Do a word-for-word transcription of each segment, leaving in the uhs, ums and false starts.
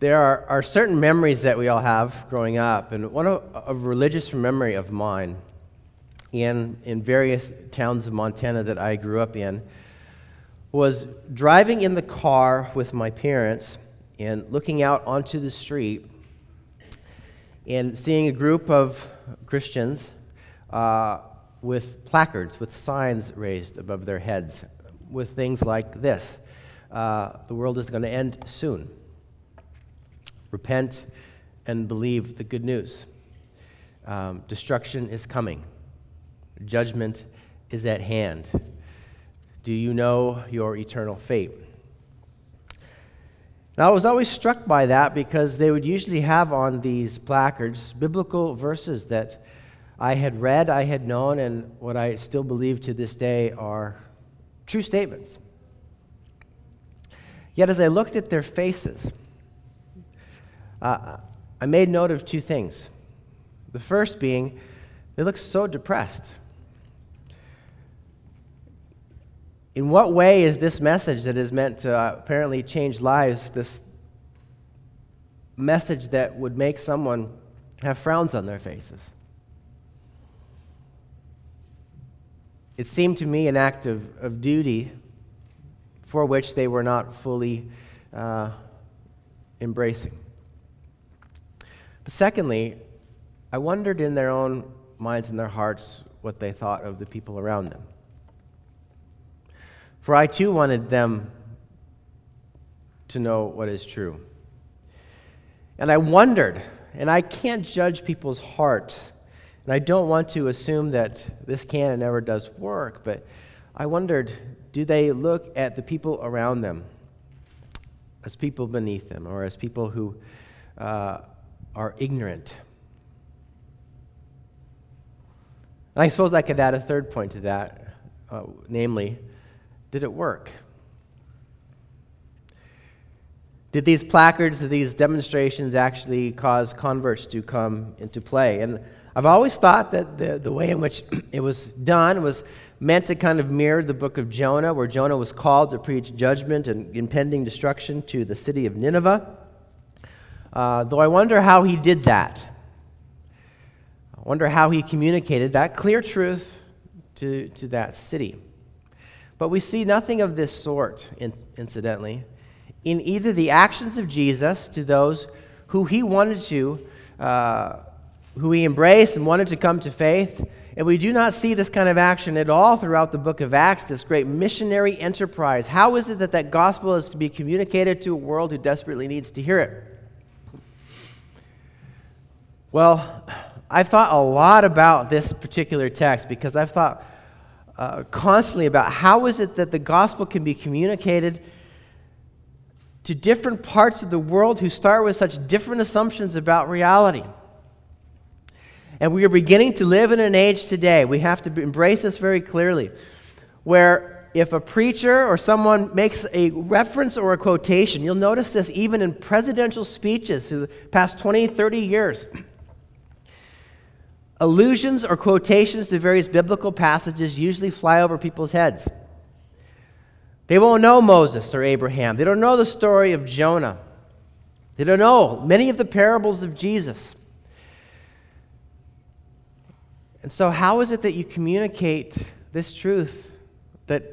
There are, are certain memories that we all have growing up, and one of, of religious memory of mine in, in various towns of Montana that I grew up in was driving in the car with my parents and looking out onto the street and seeing a group of Christians uh, with placards, with signs raised above their heads, with things like this: uh, the world is going to end soon. Repent and believe the good news. Um, destruction is coming. Judgment is at hand. Do you know your eternal fate? Now, I was always struck by that because they would usually have on these placards biblical verses that I had read, I had known, and what I still believe to this day are true statements. Yet as I looked at their faces, uh, I made note of two things. The first being, they looked so depressed. In what way is this message that is meant to uh, apparently change lives, this message that would make someone have frowns on their faces? It seemed to me an act of, of duty for which they were not fully uh, embracing. But secondly, I wondered in their own minds and their hearts what they thought of the people around them. For I too wanted them to know what is true. And I wondered, and I can't judge people's hearts, and I don't want to assume that this can and never does work, but I wondered, do they look at the people around them as people beneath them, or as people who uh, are ignorant? And I suppose I could add a third point to that, uh, namely, did it work? Did these placards, these demonstrations actually cause converts to come into play? And I've always thought that the, the way in which it was done was meant to kind of mirror the book of Jonah, where Jonah was called to preach judgment and impending destruction to the city of Nineveh. Uh, though I wonder how he did that. I wonder how he communicated that clear truth to, to that city. But we see nothing of this sort, incidentally, in either the actions of Jesus to those who he wanted to, uh, who he embraced and wanted to come to faith. And we do not see this kind of action at all throughout the book of Acts, this great missionary enterprise. How is it that that gospel is to be communicated to a world who desperately needs to hear it? Well, I've thought a lot about this particular text because I've thought uh, constantly about how is it that the gospel can be communicated to different parts of the world who start with such different assumptions about reality. And we are beginning to live in an age today, we have to embrace this very clearly, where if a preacher or someone makes a reference or a quotation, you'll notice this even in presidential speeches through the past twenty, thirty years, allusions or quotations to various biblical passages usually fly over people's heads. They won't know Moses or Abraham. They don't know the story of Jonah. They don't know many of the parables of Jesus. And so how is it that you communicate this truth, that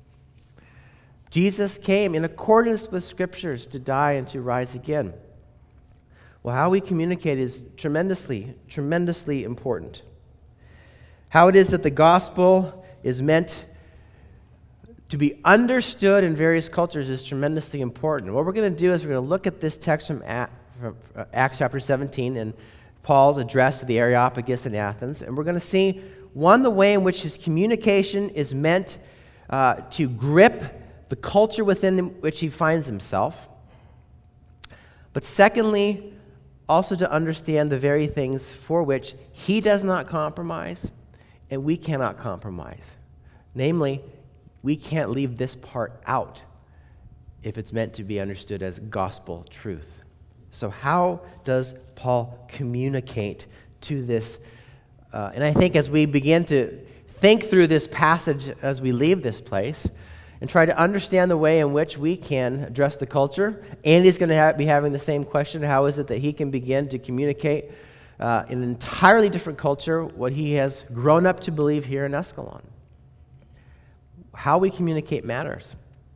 Jesus came in accordance with Scriptures to die and to rise again? Well, how we communicate is tremendously, tremendously important. How it is that the gospel is meant to be understood in various cultures is tremendously important. What we're going to do is we're going to look at this text from Acts chapter seventeen and Paul's address to the Areopagus in Athens, and we're going to see, one, the way in which his communication is meant uh, to grip the culture within which he finds himself, but secondly, also to understand the very things for which he does not compromise and we cannot compromise. Namely, we can't leave this part out if it's meant to be understood as gospel truth. So how does Paul communicate to this? Uh, and I think as we begin to think through this passage as we leave this place, and try to understand the way in which we can address the culture. Andy's going to ha- be having the same question. How is it that he can begin to communicate uh, in an entirely different culture what he has grown up to believe here in Escalon? How we communicate matters.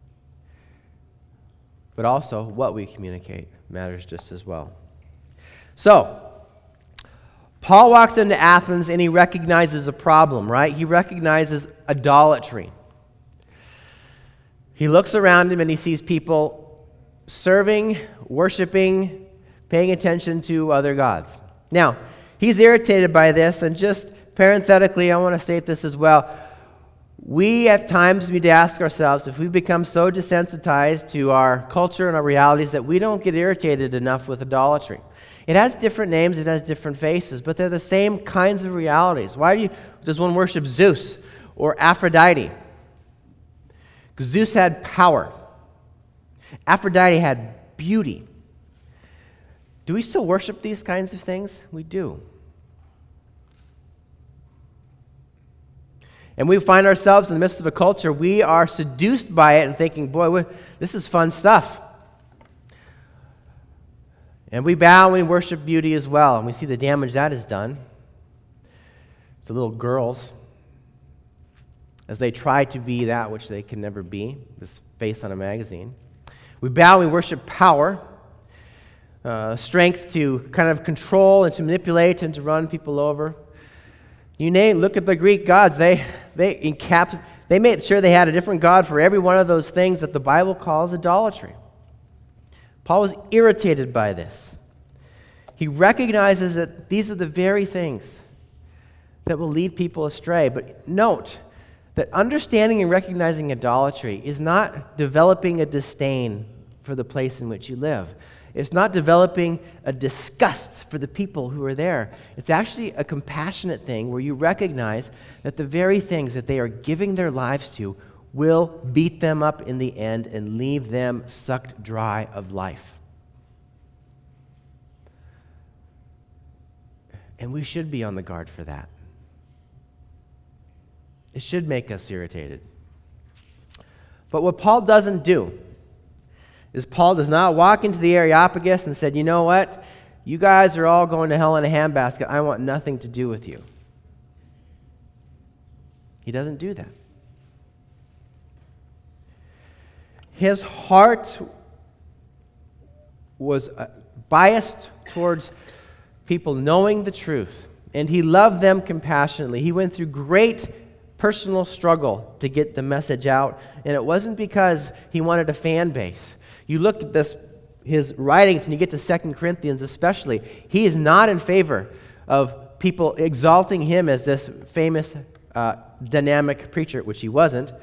But also, what we communicate matters just as well. So, Paul walks into Athens and he recognizes a problem, right? He recognizes idolatry. He looks around him and he sees people serving, worshiping, paying attention to other gods. Now, he's irritated by this, and just parenthetically, I want to state this as well. We at times need to ask ourselves if we've become so desensitized to our culture and our realities that we don't get irritated enough with idolatry. It has different names, it has different faces, but they're the same kinds of realities. Why do you, does one worship Zeus or Aphrodite? Because Zeus had power. Aphrodite had beauty. Do we still worship these kinds of things? We do. And we find ourselves in the midst of a culture, we are seduced by it and thinking, boy, this is fun stuff. And we bow and we worship beauty as well, and we see the damage that has done to little girls as they try to be that which they can never be, this face on a magazine. We bow and we worship power, uh, strength to kind of control and to manipulate and to run people over. You name, look at the Greek gods. They they encap, they made sure they had a different god for every one of those things that the Bible calls idolatry. Paul was irritated by this. He recognizes that these are the very things that will lead people astray. But note that understanding and recognizing idolatry is not developing a disdain for the place in which you live. It's not developing a disgust for the people who are there. It's actually a compassionate thing where you recognize that the very things that they are giving their lives to will beat them up in the end and leave them sucked dry of life. And we should be on the guard for that. It should make us irritated. But what Paul doesn't do is Paul does not walk into the Areopagus and said, you know what? You guys are all going to hell in a handbasket. I want nothing to do with you. He doesn't do that. His heart was biased towards people knowing the truth, and he loved them compassionately. He went through great personal struggle to get the message out, and it wasn't because he wanted a fan base. You look at this, his writings, and you get to Second Corinthians especially, he is not in favor of people exalting him as this famous, uh, dynamic preacher, which he wasn't.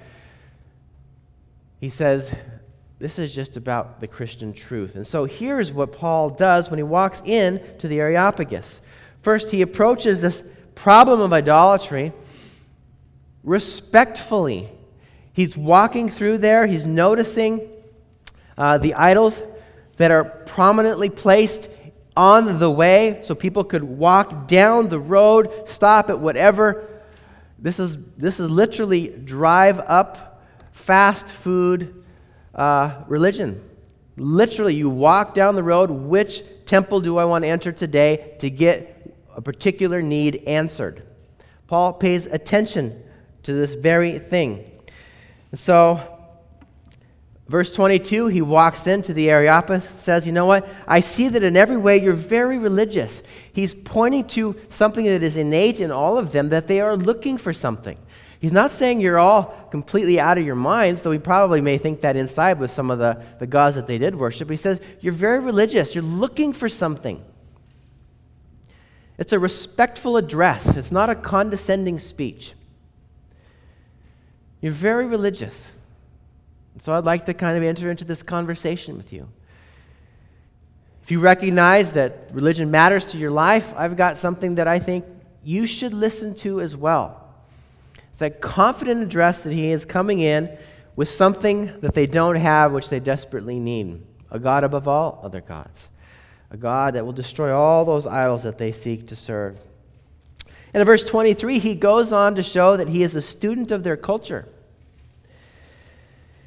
He says, this is just about the Christian truth. And so here's what Paul does when he walks in to the Areopagus. First, he approaches this problem of idolatry respectfully. He's walking through there. He's noticing uh, the idols that are prominently placed on the way so people could walk down the road, stop at whatever. This is, this is literally drive-up fast food Uh, religion. Literally, you walk down the road, which temple do I want to enter today to get a particular need answered? Paul pays attention to this very thing. And so, verse twenty-two, he walks into the Areopagus, says, you know what? I see that in every way you're very religious. He's pointing to something that is innate in all of them, that they are looking for something. He's not saying you're all completely out of your minds, though he probably may think that inside with some of the, the gods that they did worship. But he says, you're very religious. You're looking for something. It's a respectful address. It's not a condescending speech. You're very religious. So I'd like to kind of enter into this conversation with you. If you recognize that religion matters to your life, I've got something that I think you should listen to as well. That confident address that he is coming in with something that they don't have, which they desperately need. A God above all other gods. A God that will destroy all those idols that they seek to serve. And in verse twenty-three, he goes on to show that he is a student of their culture.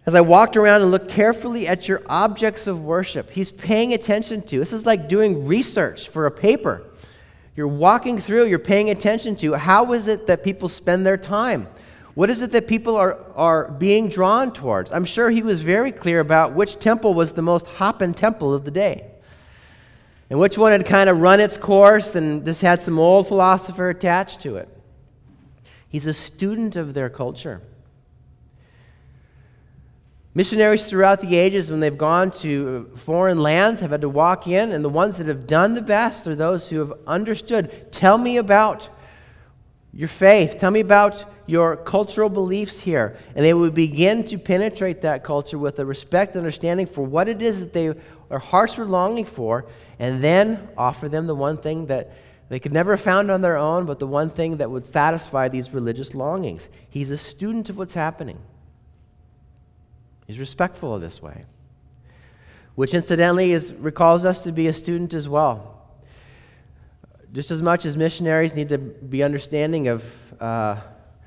As I walked around and looked carefully at your objects of worship, he's paying attention to. This is like doing research for a paper. You're walking through, you're paying attention to how is it that people spend their time? What is it that people are, are being drawn towards? I'm sure he was very clear about which temple was the most hopping temple of the day. And which one had kind of run its course and just had some old philosopher attached to it. He's a student of their culture. Missionaries throughout the ages, when they've gone to foreign lands, have had to walk in, and the ones that have done the best are those who have understood. Tell me about your faith. Tell me about your cultural beliefs here. And they would begin to penetrate that culture with a respect and understanding for what it is that they, their hearts were longing for, and then offer them the one thing that they could never have found on their own, but the one thing that would satisfy these religious longings. He's a student of what's happening. He's respectful of this way, which incidentally is, recalls us to be a student as well. Just as much as missionaries need to be understanding of uh,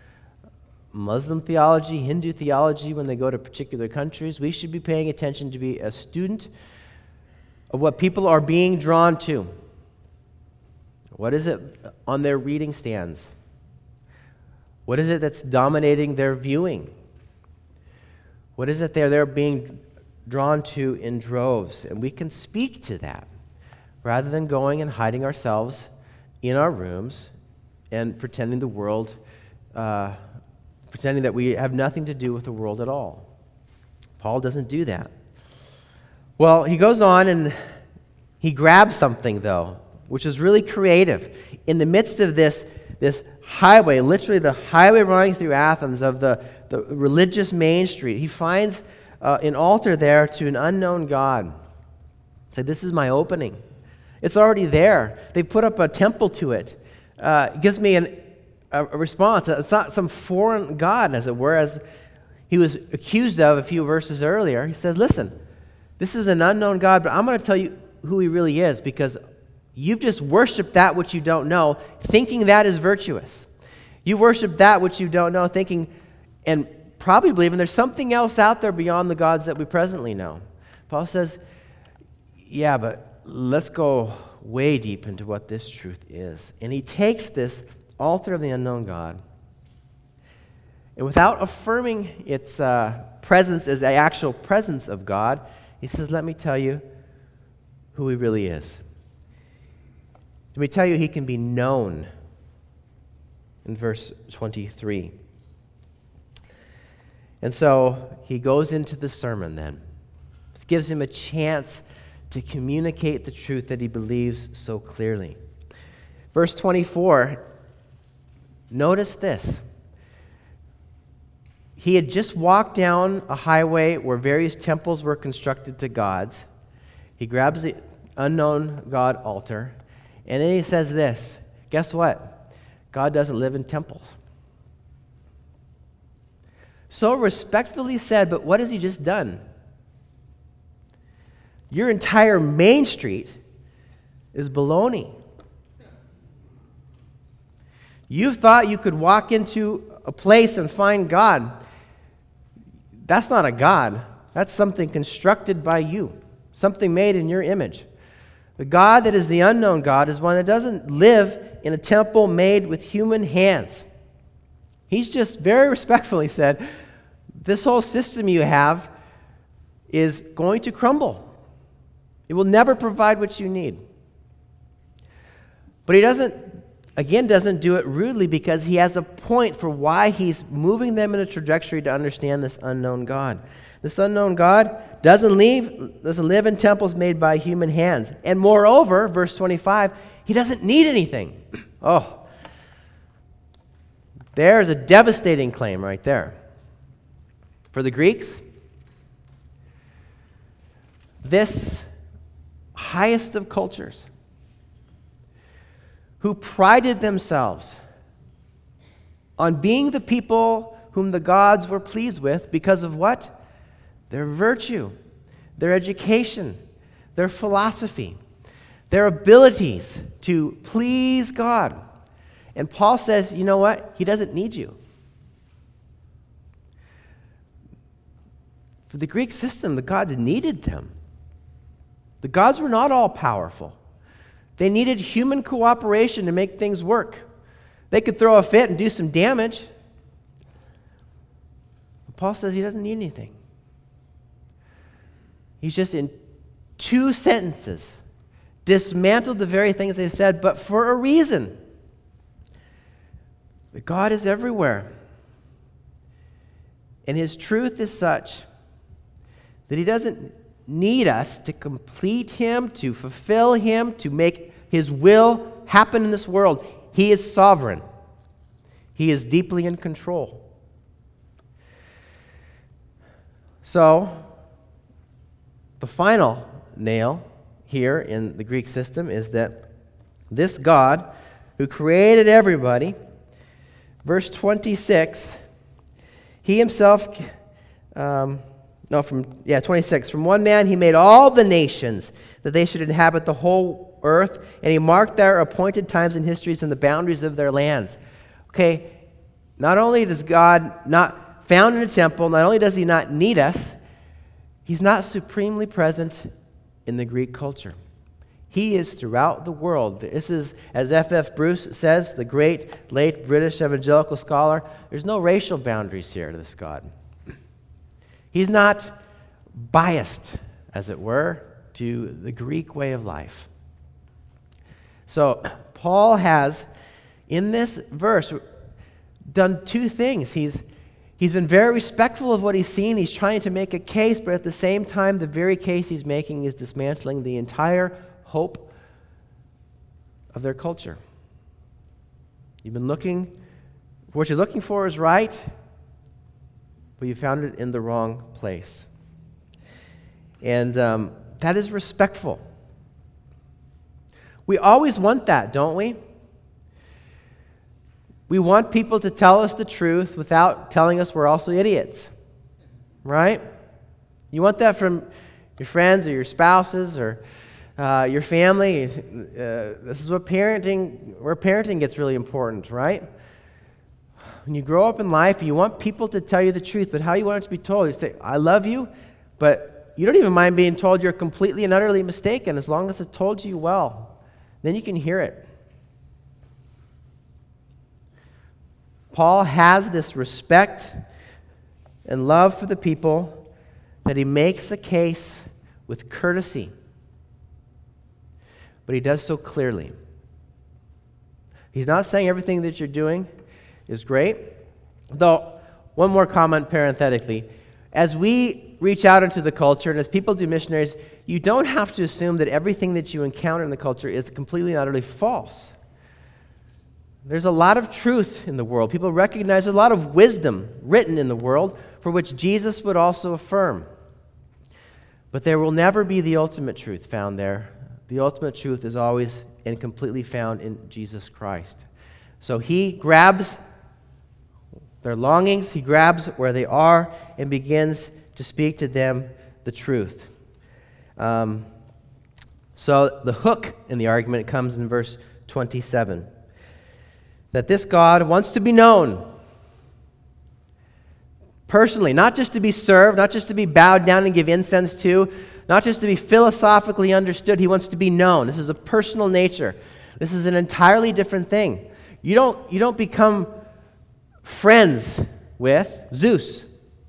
Muslim theology, Hindu theology when they go to particular countries, we should be paying attention to be a student of what people are being drawn to. What is it on their reading stands? What is it that's dominating their viewing? What is it they're, they're being drawn to in droves? And we can speak to that rather than going and hiding ourselves in our rooms and pretending the world, uh, pretending that we have nothing to do with the world at all. Paul doesn't do that. Well, he goes on and he grabs something, though, which is really creative. In the midst of this, this highway, literally the highway running through Athens of the the religious main street, he finds uh, an altar there to an unknown God. He said, this is my opening. It's already there. They put up a temple to it. Uh, it gives me an, a, a response. It's not some foreign God, as it were, as he was accused of a few verses earlier. He says, listen, this is an unknown God, but I'm going to tell you who he really is, because you've just worshiped that which you don't know, thinking that is virtuous. You worship that which you don't know, thinking and probably believing there's something else out there beyond the gods that we presently know. Paul says, yeah, but let's go way deep into what this truth is. And he takes this altar of the unknown God, and without affirming its uh, presence as the actual presence of God, he says, let me tell you who he really is. Let me tell you he can be known in verse twenty-three. And so he goes into the sermon then. This gives him a chance to communicate the truth that he believes so clearly. Verse twenty-four, notice this. He had just walked down a highway where various temples were constructed to gods. He grabs the unknown God altar, and then he says this, guess what? God doesn't live in temples. So respectfully said, but what has he just done? Your entire main street is baloney. You thought you could walk into a place and find God. That's not a God. That's something constructed by you, something made in your image. The God that is the unknown God is one that doesn't live in a temple made with human hands. He's just very respectfully said, this whole system you have is going to crumble. It will never provide what you need. But he doesn't, again, doesn't do it rudely, because he has a point for why he's moving them in a trajectory to understand this unknown God. This unknown God doesn't live, doesn't live in temples made by human hands. And moreover, verse twenty-five, he doesn't need anything. Oh, there's a devastating claim right there. For the Greeks, this highest of cultures, who prided themselves on being the people whom the gods were pleased with because of what? Their virtue, their education, their philosophy, their abilities to please God. And Paul says, you know what? He doesn't need you. For the Greek system, the gods needed them. The gods were not all powerful. They needed human cooperation to make things work. They could throw a fit and do some damage. But Paul says he doesn't need anything. He's just in two sentences dismantled the very things they've said, but for a reason. But God is everywhere. And his truth is such that he doesn't need us to complete him, to fulfill him, to make his will happen in this world. He is sovereign. He is deeply in control. So, the final nail here in the Greek system is that this God who created everybody, verse twenty-six, he himself, um, no, from, yeah, twenty-six, from one man he made all the nations that they should inhabit the whole earth, and he marked their appointed times and histories and the boundaries of their lands. Okay, not only does God not found in a temple, not only does he not need us, he's not supremely present in the Greek culture. He is throughout the world. This is, as F F Bruce says, the great late British evangelical scholar, there's no racial boundaries here to this God. He's not biased, as it were, to the Greek way of life. So Paul has, in this verse, done two things. He's He's been very respectful of what he's seen. He's trying to make a case, but at the same time, the very case he's making is dismantling the entire hope of their culture. You've been looking, what you're looking for is right, but you found it in the wrong place. And um, that is respectful. We always want that, don't we? We want people to tell us the truth without telling us we're also idiots, right? You want that from your friends or your spouses or uh, your family. Uh, this is what parenting, where parenting gets really important, right? When you grow up in life, you want people to tell you the truth, but how you want it to be told? You say, I love you, but you don't even mind being told you're completely and utterly mistaken as long as it's told to you well. Then you can hear it. Paul has this respect and love for the people that he makes a case with courtesy. But he does so clearly. He's not saying everything that you're doing is great. Though, one more comment parenthetically. As we reach out into the culture and as people do missionaries, you don't have to assume that everything that you encounter in the culture is completely and utterly false. There's a lot of truth in the world. People recognize there's a lot of wisdom written in the world for which Jesus would also affirm. But there will never be the ultimate truth found there. The ultimate truth is always and completely found in Jesus Christ. So he grabs their longings, he grabs where they are, and begins to speak to them the truth. Um, so the hook in the argument comes in verse twenty-seven. That this God wants to be known personally, not just to be served, not just to be bowed down and give incense to, not just to be philosophically understood. He wants to be known. This is a personal nature. This is an entirely different thing. You don't, you don't become friends with Zeus.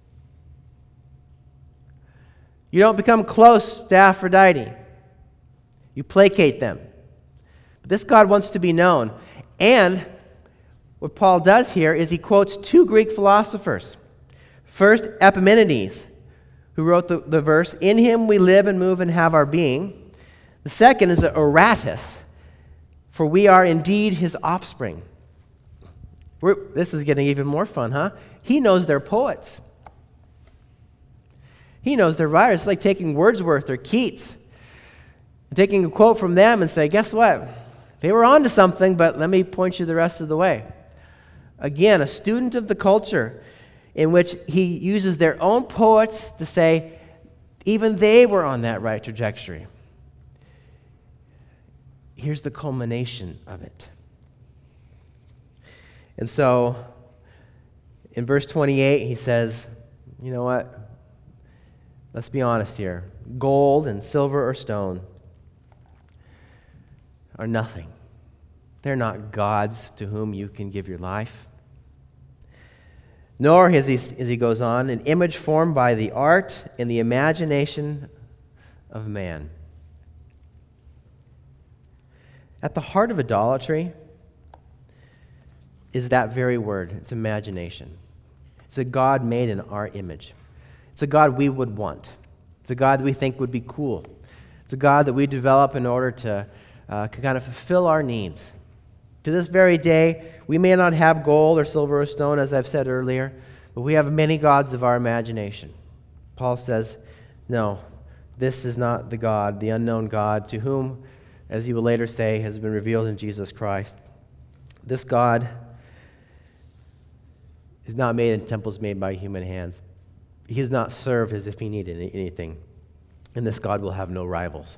You don't become close to Aphrodite. You placate them. But this God wants to be known. And what Paul does here is he quotes two Greek philosophers. First, Epimenides, who wrote the, the verse, "In him we live and move and have our being." The second is Aratus, "For we are indeed his offspring." We're, this is getting even more fun, huh? He knows their poets. He knows their writers. It's like taking Wordsworth or Keats, and taking a quote from them and say, guess what? They were on to something, but let me point you the rest of the way. Again, a student of the culture in which he uses their own poets to say, even they were on that right trajectory. Here's the culmination of it. And so, in verse twenty-eight, he says, you know what? Let's be honest here. Gold and silver or stone are nothing. They're not gods to whom you can give your life. Nor, as he, as he goes on, an image formed by the art and the imagination of man. At the heart of idolatry is that very word. It's imagination. It's a God made in our image. It's a God we would want. It's a God that we think would be cool. It's a God that we develop in order to uh, kind of fulfill our needs. To this very day, we may not have gold or silver or stone, as I've said earlier, but we have many gods of our imagination. Paul says, no, this is not the God, the unknown God, to whom, as he will later say, has been revealed in Jesus Christ. This God is not made in temples made by human hands. He is not served as if he needed anything. And this God will have no rivals.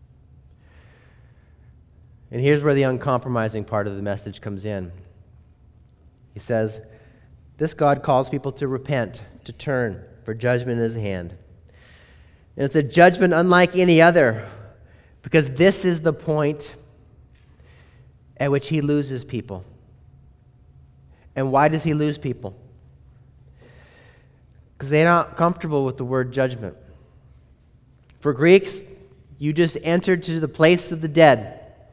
And here's where the uncompromising part of the message comes in. He says, this God calls people to repent, to turn, for judgment is at hand. And it's a judgment unlike any other, because this is the point at which he loses people. And why does he lose people? Because they're not comfortable with the word judgment. For Greeks, you just entered to the place of the dead.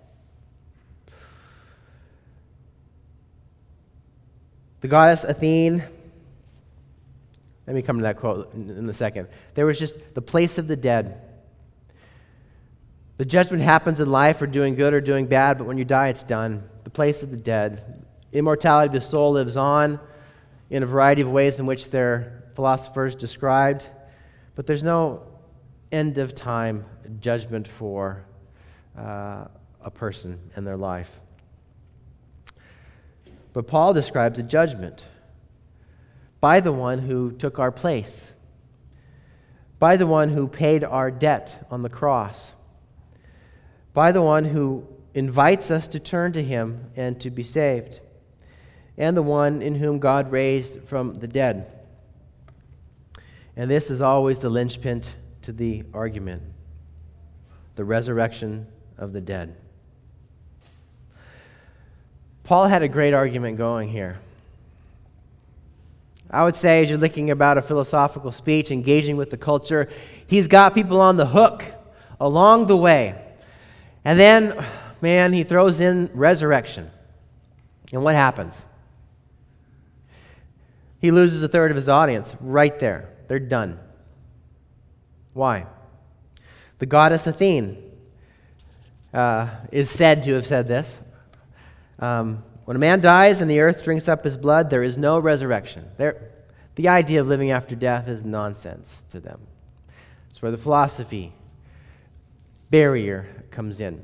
The goddess Athene, let me come to that quote in a second. There was just the place of the dead. The judgment happens in life for doing good or doing bad, but when you die, it's done. The place of the dead. Immortality of the soul lives on in a variety of ways in which their philosophers described, but there's no end of time judgment for uh, a person in their life. But Paul describes a judgment by the one who took our place, by the one who paid our debt on the cross, by the one who invites us to turn to him and to be saved, and the one in whom God raised from the dead. And this is always the linchpin to the argument, the resurrection of the dead. Paul had a great argument going here. I would say, as you're thinking about a philosophical speech, engaging with the culture, he's got people on the hook along the way. And then, man, he throws in resurrection. And what happens? He loses a third of his audience right there. They're done. Why? The goddess Athene uh, is said to have said this. Um, when a man dies and the earth drinks up his blood, there is no resurrection. There, the idea of living after death is nonsense to them. It's where the philosophy barrier comes in.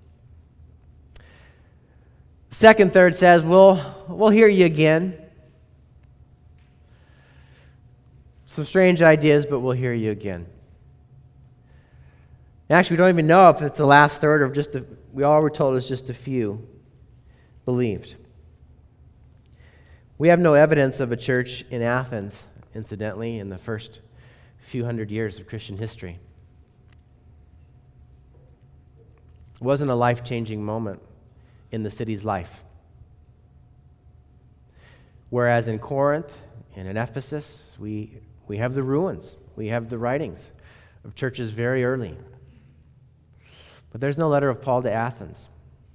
Second third says, we'll, we'll hear you again. Some strange ideas, but we'll hear you again. Actually, we don't even know if it's the last third or just a, we all were told it's just a few believed. We have no evidence of a church in Athens, incidentally, in the first few hundred years of Christian history. It wasn't a life-changing moment in the city's life. Whereas in Corinth and in Ephesus, we, we have the ruins, we have the writings of churches very early. But there's no letter of Paul to Athens.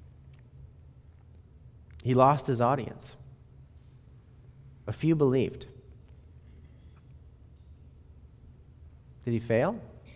He lost his audience. A few believed. Did he fail?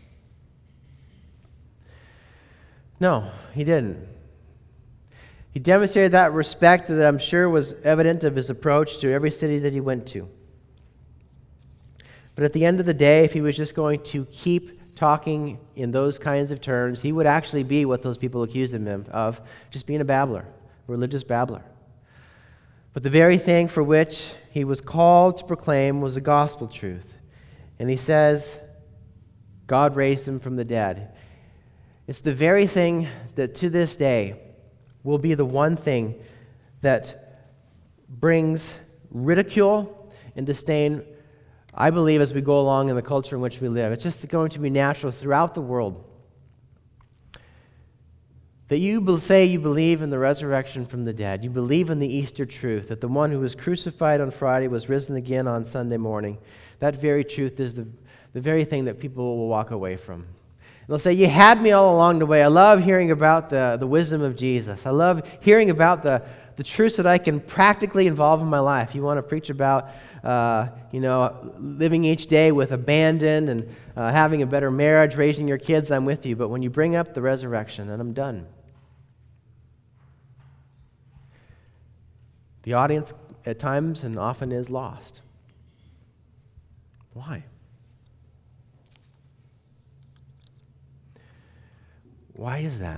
No, he didn't. He demonstrated that respect that I'm sure was evident of his approach to every city that he went to. But at the end of the day, if he was just going to keep talking in those kinds of terms, he would actually be what those people accused him of, just being a babbler, a religious babbler. But the very thing for which he was called to proclaim was the gospel truth. And he says, God raised him from the dead. It's the very thing that to this day will be the one thing that brings ridicule and disdain I believe as we go along in the culture in which we live, it's just going to be natural throughout the world that you be- say you believe in the resurrection from the dead. You believe in the Easter truth, that the one who was crucified on Friday was risen again on Sunday morning. That very truth is the, the very thing that people will walk away from. And they'll say, you had me all along the way. I love hearing about the, the wisdom of Jesus. I love hearing about the, the truths that I can practically involve in my life. You want to preach about, uh, you know, living each day with abandon and uh, having a better marriage, raising your kids, I'm with you. But when you bring up the resurrection, and I'm done. The audience at times and often is lost. Why? Why is that?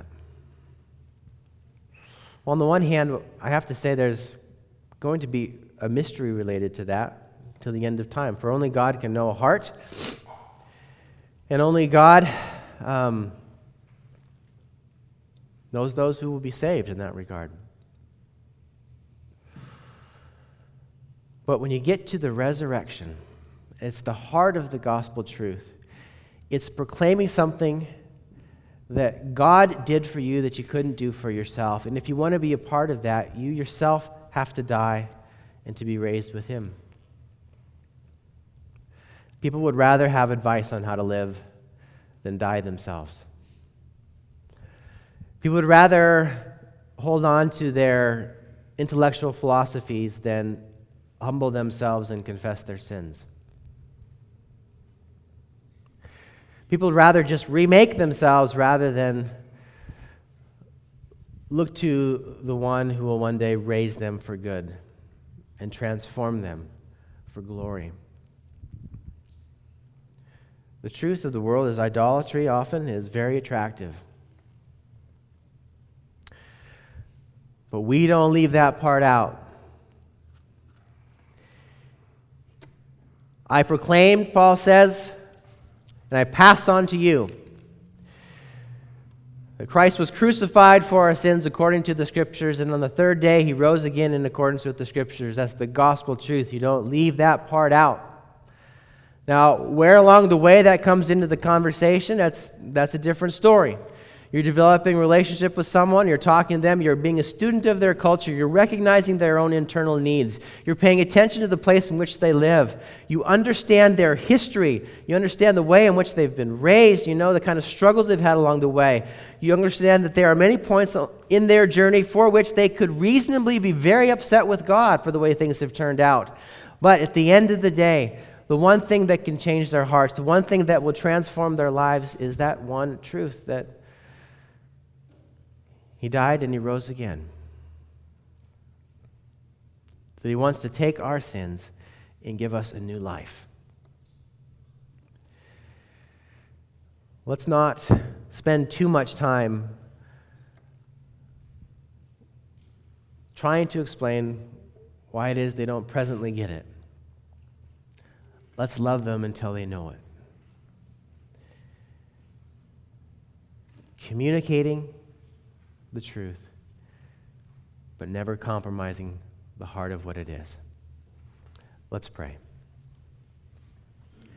Well, on the one hand, I have to say there's going to be a mystery related to that till the end of time. For only God can know a heart, and only God um, knows those who will be saved in that regard. But when you get to the resurrection, it's the heart of the gospel truth. It's proclaiming something that God did for you that you couldn't do for yourself. And if you want to be a part of that, you yourself have to die and to be raised with Him. People would rather have advice on how to live than die themselves. People would rather hold on to their intellectual philosophies than humble themselves and confess their sins. People would rather just remake themselves rather than look to the one who will one day raise them for good and transform them for glory. The truth of the world is idolatry often is very attractive. But we don't leave that part out. I proclaimed, Paul says, and I passed on to you that Christ was crucified for our sins according to the Scriptures, and on the third day He rose again in accordance with the Scriptures. That's the gospel truth. You don't leave that part out. Now, where along the way that comes into the conversation, that's, that's a different story. You're developing a relationship with someone, you're talking to them, you're being a student of their culture, you're recognizing their own internal needs, you're paying attention to the place in which they live, you understand their history, you understand the way in which they've been raised, you know the kind of struggles they've had along the way, you understand that there are many points in their journey for which they could reasonably be very upset with God for the way things have turned out. But at the end of the day, the one thing that can change their hearts, the one thing that will transform their lives is that one truth, that He died and He rose again. That He wants to take our sins and give us a new life. Let's not spend too much time trying to explain why it is they don't presently get it. Let's love them until they know it. Communicating the truth, but never compromising the heart of what it is. Let's pray.